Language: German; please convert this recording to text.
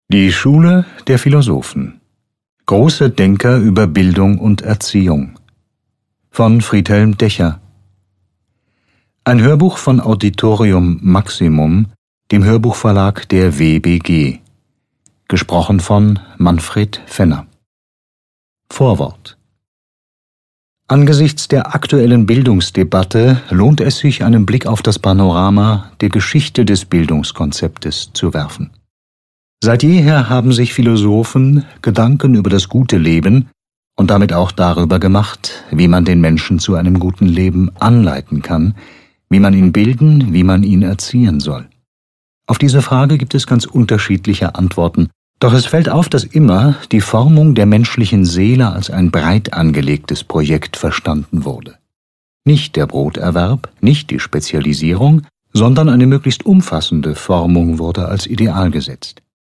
Die Schule der Philosophen. Große Denker über Bildung und Erziehung. Von Friedhelm Decher. Ein Hörbuch von Auditorium Maximum, dem Hörbuchverlag der WBG. Gesprochen von Manfred Fenner. Vorwort. Angesichts der aktuellen Bildungsdebatte lohnt es sich, einen Blick auf das Panorama der Geschichte des Bildungskonzeptes zu werfen. Seit jeher haben sich Philosophen Gedanken über das gute Leben und damit auch darüber gemacht, wie man den Menschen zu einem guten Leben anleiten kann, wie man ihn bilden, wie man ihn erziehen soll. Auf diese Frage gibt es ganz unterschiedliche Antworten, doch es fällt auf, dass immer die Formung der menschlichen Seele als ein breit angelegtes Projekt verstanden wurde. Nicht der Broterwerb, nicht die Spezialisierung, sondern eine möglichst umfassende Formung wurde als Ideal gesetzt.